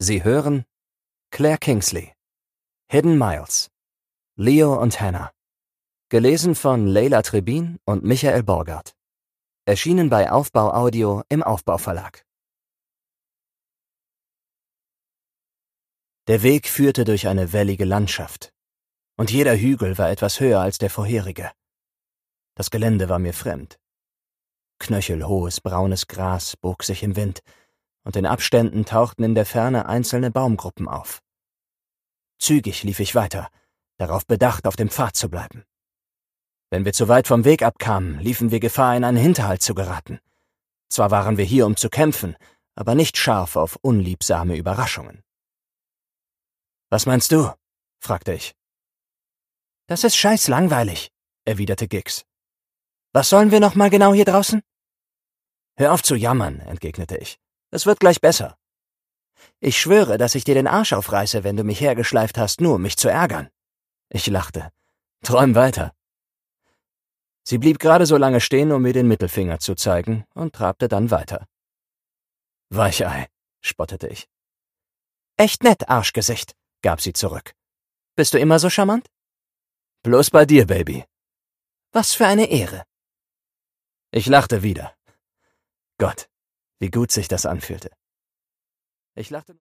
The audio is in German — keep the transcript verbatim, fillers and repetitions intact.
Sie hören Claire Kingsley, Hidden Miles, Leo und Hannah. Gelesen von Leila Trebin und Michael Borgert. Erschienen bei Aufbau Audio im Aufbau-Verlag. Der Weg führte durch eine wellige Landschaft, und jeder Hügel war etwas höher als der vorherige. Das Gelände war mir fremd. Knöchelhohes braunes Gras bog sich im Wind, und in Abständen tauchten in der Ferne einzelne Baumgruppen auf. Zügig lief ich weiter, darauf bedacht, auf dem Pfad zu bleiben. Wenn wir zu weit vom Weg abkamen, liefen wir Gefahr, in einen Hinterhalt zu geraten. Zwar waren wir hier, um zu kämpfen, aber nicht scharf auf unliebsame Überraschungen. »Was meinst du?« fragte ich. »Das ist scheiß langweilig«, erwiderte Gix. »Was sollen wir noch mal genau hier draußen?« »Hör auf zu jammern«, entgegnete ich. »Es wird gleich besser.« »Ich schwöre, dass ich dir den Arsch aufreiße, wenn du mich hergeschleift hast, nur um mich zu ärgern.« Ich lachte. »Träum weiter.« Sie blieb gerade so lange stehen, um mir den Mittelfinger zu zeigen, und trabte dann weiter. »Weichei«, spottete ich. »Echt nett, Arschgesicht«, gab sie zurück. »Bist du immer so charmant?« »Bloß bei dir, Baby.« »Was für eine Ehre.« Ich lachte wieder. Gott, wie gut sich das anfühlte. Ich lachte